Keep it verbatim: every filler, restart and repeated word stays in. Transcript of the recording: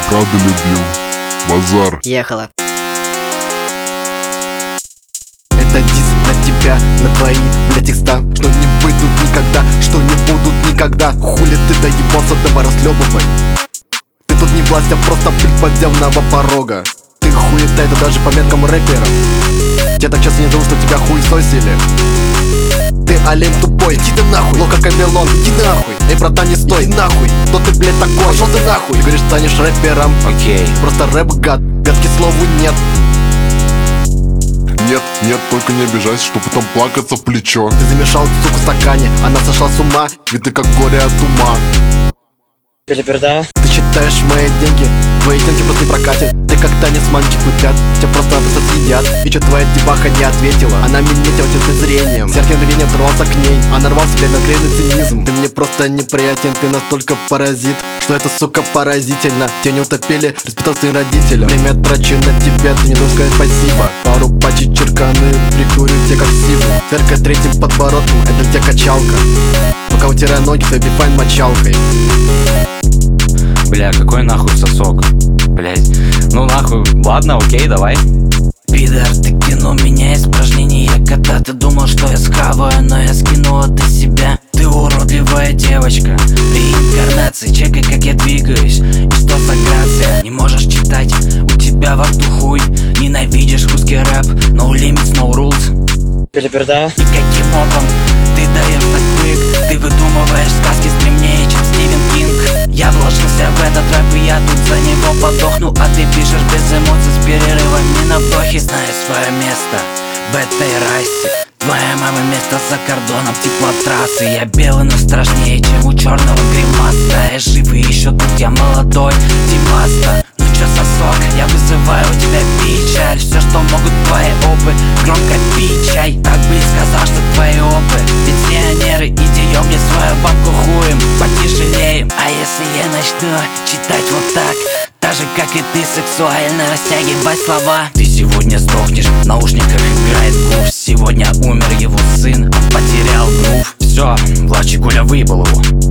правда любил. Базар. Ехала. Это диск на тебя, на твои, блядь, текста, что не выйдут никогда, что не будут никогда. Хули ты доебался, давай расслёбывай. Ты тут не власть, а просто блядь, подземного порога. Ты хуета, это даже по меркам рэперов. Я так часто не думал, что тебя хуесосили. Ты олень тупой, иди ты нахуй. Лока Камелон, иди нахуй. Эй, братан, не стой, иди нахуй. Кто ты, блядь, такой? Пошёл ты нахуй. Ты говоришь, станешь рэпером. Окей. Okay. Просто рэп, гад, пятки слову нет. Нет, нет, только не обижайся, что потом плакаться в плечо. Ты замешал суку в стакане, она сошла с ума. Ведь ты как горе от ума. Переперда. Ты считаешь мои деньги, твои деньги просто не прокатят. Ты как танец мальчик кутят, тебя просто-напросто съедят. И чё твоя деваха не ответила, она минетила тебя зрением. Сердце мгновением оторвался к ней, она рвал себе на грейный цинизм. Ты мне просто неприятен, ты настолько паразит, что это, сука, поразительно. Тебя не утопили, респектал своим родителям. Время трачу на тебя, ты не должен сказать спасибо. Пару пачек черканы, прикурю тебя как сиву. Церковь третьим подбородком, это для тебя качалка. Пока утираю ноги, твой бифайн мочалкой. Бля, какой нахуй сосок? Блять. Ну нахуй, ладно, окей, давай. Пидор, ты кинул меня испражнения. Когда ты думал, что я схаваю, но я скинул это себя. Ты уродливая девочка, реинкарнация. Чекай, как я двигаюсь, и что за грация. Не можешь читать, у тебя во рту хуй. Ненавидишь русский рэп, no limits, no rules. Переперда. И каким боком ты даешь так клик? Ты выдумываешь сказки стремнее, чем Стивен Кинг. Я вложился в этот рэп, и я тут за него подохну. А ты пишешь без эмоций, с перерывами на вдохе. Знаю свое место в этой расе. Твоя мама место за кордоном, тепло трассы. Я белый, но страшнее, чем у черного гримаса. Я жив и еще тут я молодой, Димаста. Ну чё, сосок, я вызываю у тебя печаль. Все, что могут твои опы, громко пичай. Так бы и сказал, что твои опы пенсионеры, идием мне свою бабку хуем потяжелеем. А если я начну читать вот так, так же, как и ты, сексуально растягивать слова. Ты сегодня сдохнешь, в наушниках играет грув. Сегодня умер его сын, потерял грув. Все, младший Коля выебал его.